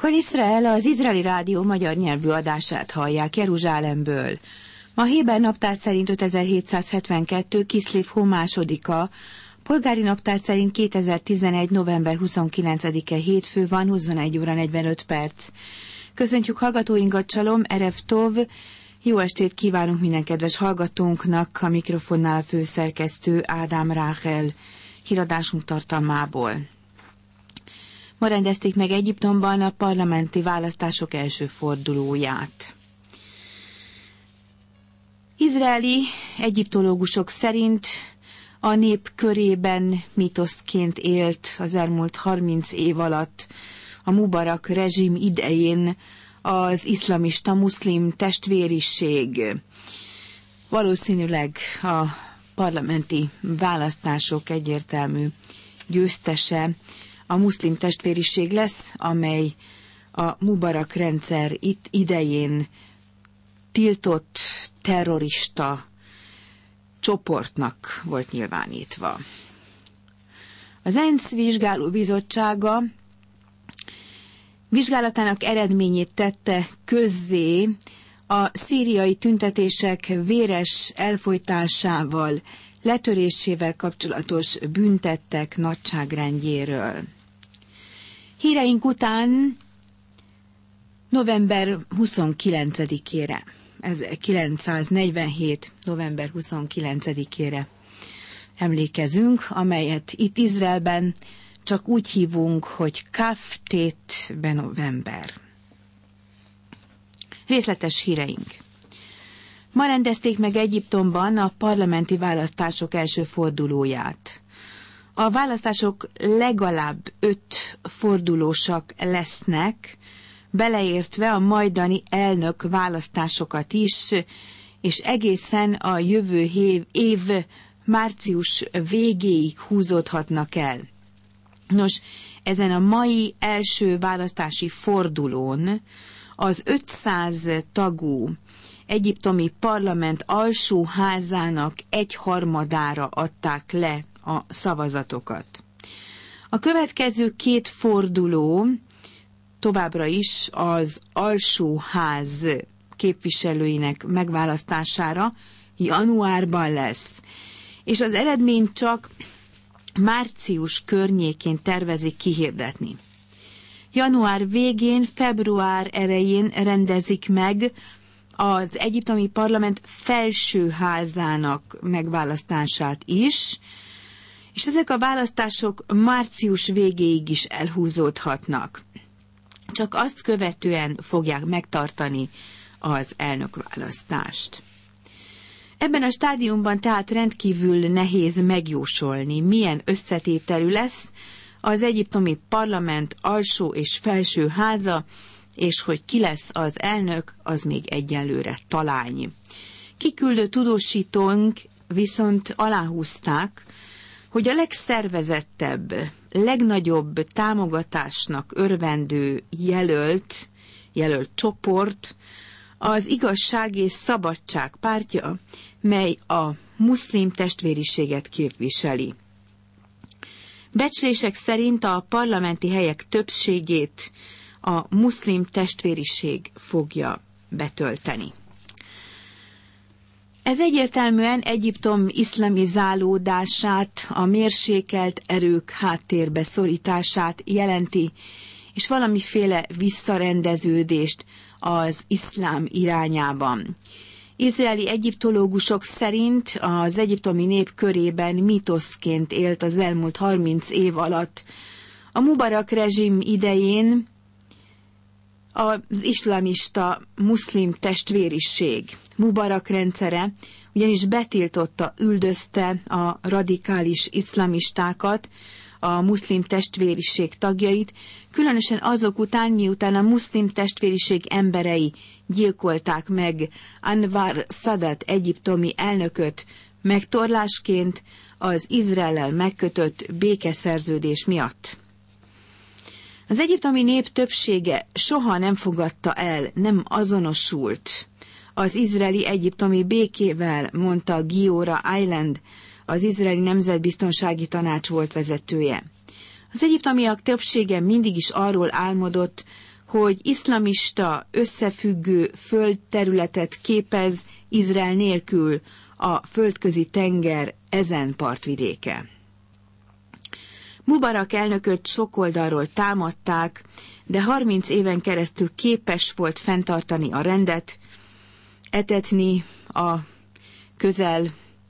Kol Israel az izraeli rádió magyar nyelvű adását hallják Jeruzsálemből. Ma héber naptár szerint 5772. Kiszlév hó másodika, polgári naptár szerint 2011. november 29-e hétfő van, 21 óra 45 perc. Köszöntjük hallgatóinkat, Csalom, Erev Tov, jó estét kívánunk minden kedves hallgatónknak, a mikrofonnál a főszerkesztő Ádám Ráhel, híradásunk tartalmából. Ma rendezték meg Egyiptomban a parlamenti választások első fordulóját. Izraeli egyiptológusok szerint a nép körében mítoszként élt az elmúlt 30 év alatt a Mubarak rezsim idején az iszlamista muszlim testvériség. Valószínűleg a parlamenti választások egyértelmű győztese a muszlim testvériség lesz, amely a Mubarak rendszer idején tiltott terrorista csoportnak volt nyilvánítva. Az ENSZ vizsgálóbizottsága vizsgálatának eredményét tette közzé a szíriai tüntetések véres elfojtásával, letörésével kapcsolatos büntettek nagyságrendjéről. Híreink után november 29-ére, 1947. november 29-ére emlékezünk, amelyet itt Izraelben csak úgy hívunk, hogy Kaftét Benovember. Részletes híreink. Ma rendezték meg Egyiptomban a parlamenti választások első fordulóját. A választások legalább 5 fordulósak lesznek, beleértve a majdani elnök választásokat is, és egészen a jövő év március végéig húzódhatnak el. Nos, ezen a mai első választási fordulón az 500 tagú egyiptomi parlament alsóházának 1/3 adták le a szavazatokat. A következő 2 forduló továbbra is az alsóház képviselőinek megválasztására januárban lesz, és az eredményt csak március környékén tervezik kihirdetni. Január végén, február elején rendezik meg az egyiptomi parlament felsőházának megválasztását is, és ezek a választások március végéig is elhúzódhatnak. Csak azt követően fogják megtartani az elnökválasztást. Ebben a stádiumban tehát rendkívül nehéz megjósolni, milyen összetételű lesz az egyiptomi parlament alsó és felső háza, és hogy ki lesz az elnök, az még egyelőre talány. Kiküldő tudósítónk viszont aláhúzták, hogy a legszervezettebb, legnagyobb támogatásnak örvendő jelölt csoport az Igazság és Szabadság pártja, mely a muszlim testvériséget képviseli. Becslések szerint a parlamenti helyek többségét a muszlim testvériség fogja betölteni. Ez egyértelműen Egyiptom iszlamizálódását, a mérsékelt erők háttérbe szorítását jelenti, és valamiféle visszarendeződést az iszlám irányában. Izraeli egyiptológusok szerint az egyiptomi nép körében mítoszként élt az elmúlt 30 év alatt a Mubarak rezsim idején az iszlamista muszlim testvériség. Mubarak rendszere ugyanis betiltotta, üldözte a radikális iszlamistákat, a muszlim testvériség tagjait, különösen azok után, miután a muszlim testvériség emberei gyilkolták meg Anwar Sadat egyiptomi elnököt megtorlásként az Izraellel megkötött békeszerződés miatt. Az egyiptomi nép többsége soha nem fogadta el, nem azonosult az izraeli-egyiptomi békével, mondta Giora Island, az izraeli nemzetbiztonsági tanács volt vezetője. Az egyiptomiak többsége mindig is arról álmodott, hogy iszlamista összefüggő földterületet képez Izrael nélkül a földközi tenger ezen partvidéke. Mubarak elnököt sok oldalról támadták, de 30 éven keresztül képes volt fenntartani a rendet, etetni a közel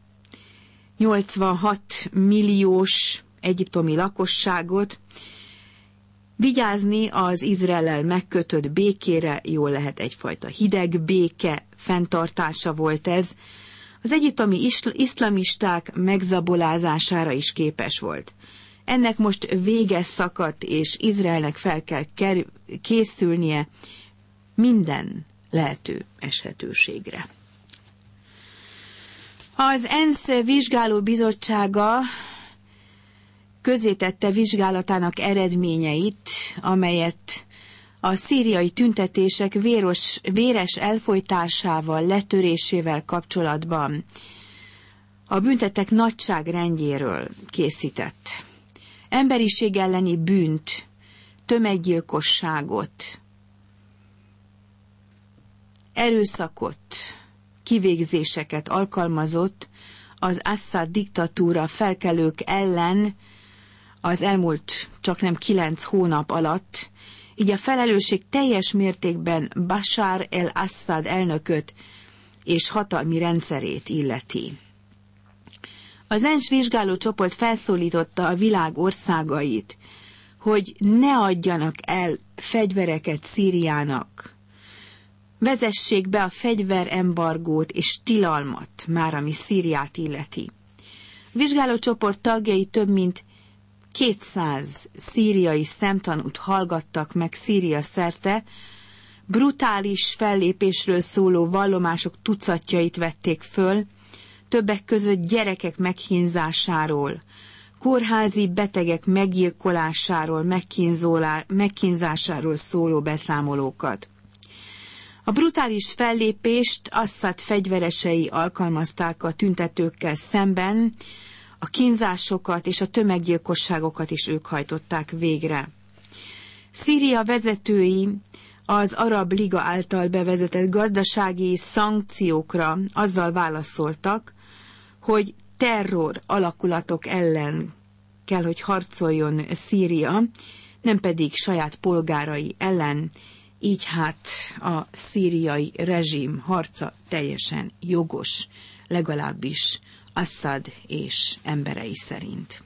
86 milliós egyiptomi lakosságot, vigyázni az Izraellel megkötött békére, jól lehet egyfajta hideg béke fenntartása volt ez, az egyiptomi iszlamisták megzabolázására is képes volt. Ennek most vége szakadt, és Izraelnek fel kell készülnie minden lehető eshetőségre. Az ENSZ vizsgálóbizottsága közzétette vizsgálatának eredményeit, amelyet a szíriai tüntetések véres elfojtásával, letörésével kapcsolatban a büntettek nagyságrendjéről készített. Emberiség elleni bűnt, tömeggyilkosságot, erőszakot, kivégzéseket alkalmazott az Assad diktatúra felkelők ellen az elmúlt csaknem 9 hónap alatt, így a felelősség teljes mértékben Bashar el-Assad elnököt és hatalmi rendszerét illeti. Az ENSZ vizsgálócsoport felszólította a világ országait, hogy ne adjanak el fegyvereket Szíriának. Vezessék be a fegyverembargót és tilalmat, már ami Szíriát illeti. A vizsgálócsoport tagjai több mint 200 szíriai szemtanút hallgattak meg Szíria szerte, brutális fellépésről szóló vallomások tucatjait vették föl, többek között gyerekek megkínzásáról, kórházi betegek meggyilkolásáról, megkínzásáról szóló beszámolókat. A brutális fellépést Assad fegyveresei alkalmazták a tüntetőkkel szemben, a kínzásokat és a tömeggyilkosságokat is ők hajtották végre. Szíria vezetői az Arab Liga által bevezetett gazdasági szankciókra azzal válaszoltak, hogy terror alakulatok ellen kell, hogy harcoljon Szíria, nem pedig saját polgárai ellen, így hát a szíriai rezsim harca teljesen jogos, legalábbis Assad és emberei szerint.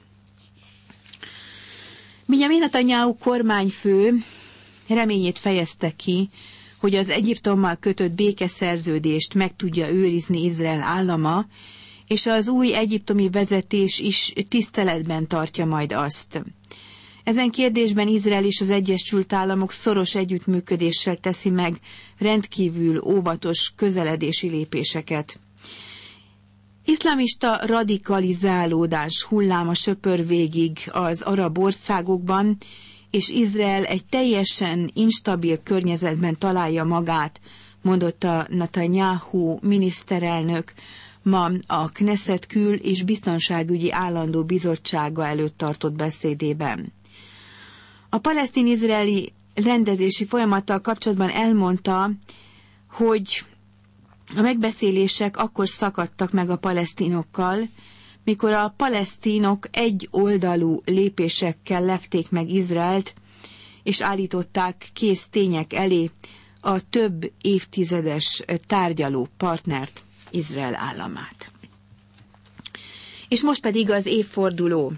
Benjamin Netanyahu kormányfő reményét fejezte ki, hogy az Egyiptommal kötött békeszerződést meg tudja őrizni Izrael állama, és az új egyiptomi vezetés is tiszteletben tartja majd azt. Ezen kérdésben Izrael és az Egyesült Államok szoros együttműködéssel teszi meg rendkívül óvatos közeledési lépéseket. Iszlamista radikalizálódás hulláma söpör végig az arab országokban, és Izrael egy teljesen instabil környezetben találja magát, mondotta Netanyahu miniszterelnök ma a Knesset kül- és biztonságügyi állandó bizottsága előtt tartott beszédében. A palesztin-izraeli rendezési folyamattal kapcsolatban elmondta, hogy a megbeszélések akkor szakadtak meg a palesztinokkal, mikor a palesztinok egyoldalú lépésekkel lepték meg Izraelt, és állították kész tények elé a több évtizedes tárgyaló partnert, Izrael államát. És most pedig az évforduló.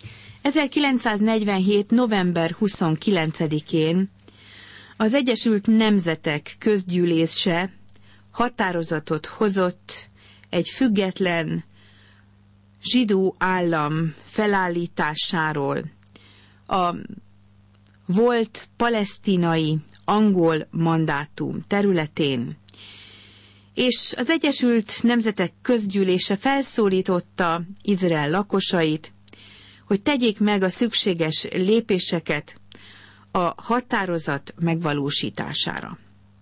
1947. november 29-én az Egyesült Nemzetek Közgyűlése határozatot hozott egy független zsidó állam felállításáról a volt palesztinai angol mandátum területén, és az Egyesült Nemzetek Közgyűlése felszólította Izrael lakosait, hogy tegyék meg a szükséges lépéseket a határozat megvalósítására.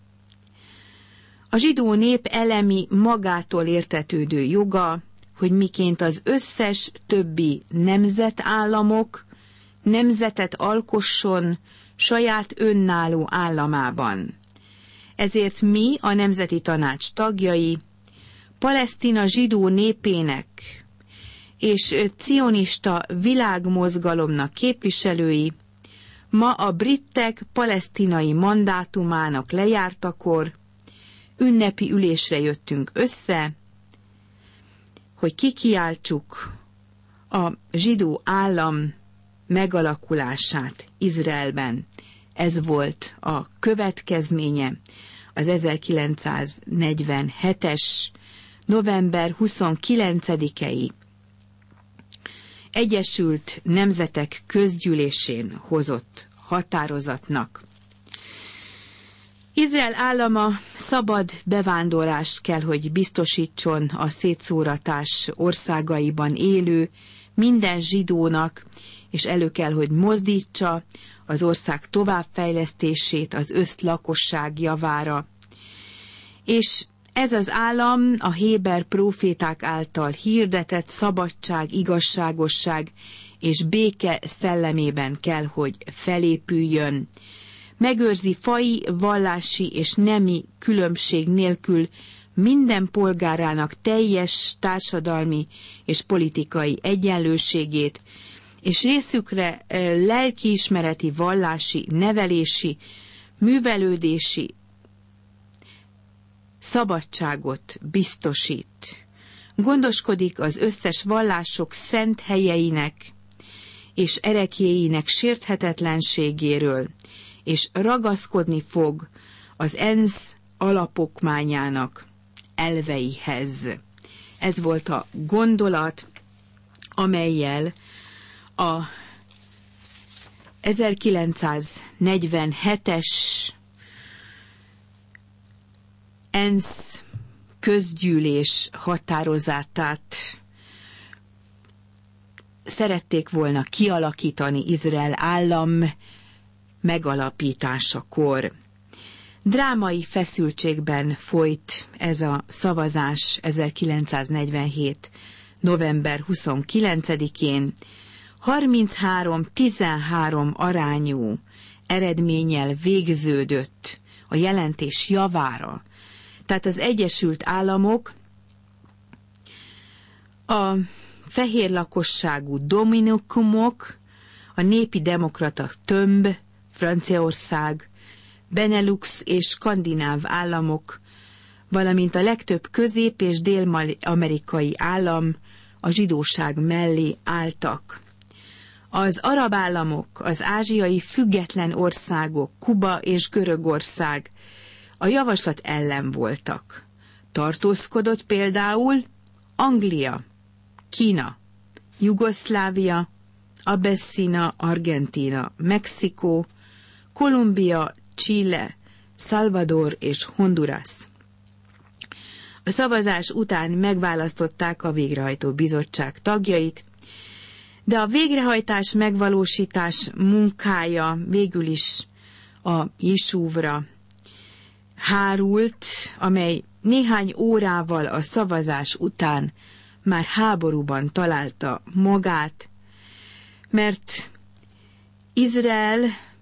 A zsidó nép elemi magától értetődő joga, hogy miként az összes többi nemzetállamok nemzetet alkosson saját önálló államában. Ezért mi, a Nemzeti Tanács tagjai, Palesztina zsidó népének és cionista világmozgalomnak képviselői ma a britek palesztinai mandátumának lejártakor ünnepi ülésre jöttünk össze, hogy kikiáltsuk a zsidó állam megalakulását Izraelben. Ez volt a következménye az 1947-es november 29-i Egyesült Nemzetek Közgyűlésén hozott határozatnak. Izrael állama szabad bevándorlást kell, hogy biztosítson a szétszóratás országaiban élő minden zsidónak, és elő kell, hogy mozdítsa az ország továbbfejlesztését az összlakosság javára. És ez az állam a héber próféták által hirdetett szabadság, igazságosság és béke szellemében kell, hogy felépüljön. Megőrzi faji, vallási és nemi különbség nélkül minden polgárának teljes társadalmi és politikai egyenlőségét, és részükre lelkiismereti, vallási, nevelési, művelődési szabadságot biztosít. Gondoskodik az összes vallások szent helyeinek és ereklyéinek sérthetetlenségéről, és ragaszkodni fog az ENSZ alapokmányának elveihez. Ez volt a gondolat, amellyel a 1947-es ENSZ közgyűlés határozatát szerették volna kialakítani Izrael állam megalapításakor. Drámai feszültségben folyt ez a szavazás 1947. november 29-én, 33-13 arányú eredménnyel végződött a jelentés javára. Tehát az Egyesült Államok a fehér lakosságú dominikumok, a népi demokrata tömb, Franciaország, Benelux és skandináv államok, valamint a legtöbb közép- és dél-amerikai állam a zsidóság mellé álltak. Az arab államok, az ázsiai független országok, Kuba és Görögország a javaslat ellen voltak. Tartózkodott például Anglia, Kína, Jugoszlávia, Abysszínia, Argentína, Mexikó, Kolumbia, Chile, Salvador és Honduras. A szavazás után megválasztották a végrehajtó bizottság tagjait, de a végrehajtás megvalósítás munkája végül is a Yishuvra hárult, amely néhány órával a szavazás után már háborúban találta magát, mert Izrael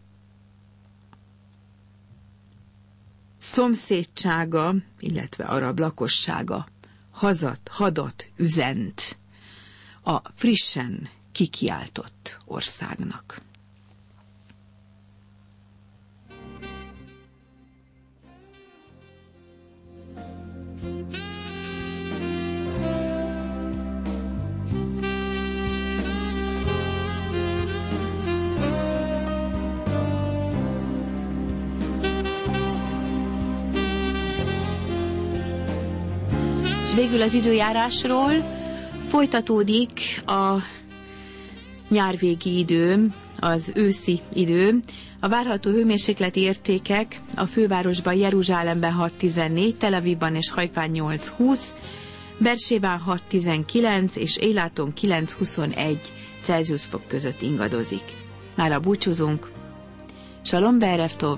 szomszédsága, illetve arab lakossága hadat üzent a frissen kikiáltott országnak. Végül az időjárásról folytatódik a nyárvégi idő, az őszi idő. A várható hőmérsékleti értékek a fővárosban, Jeruzsálemben 6-14, Tel Avivban és Hajfán 8-20, Bersébán 6-19 és Éláton 9-21 Celsius fok között ingadozik. Mára búcsúzunk. Shalom be'erev tov.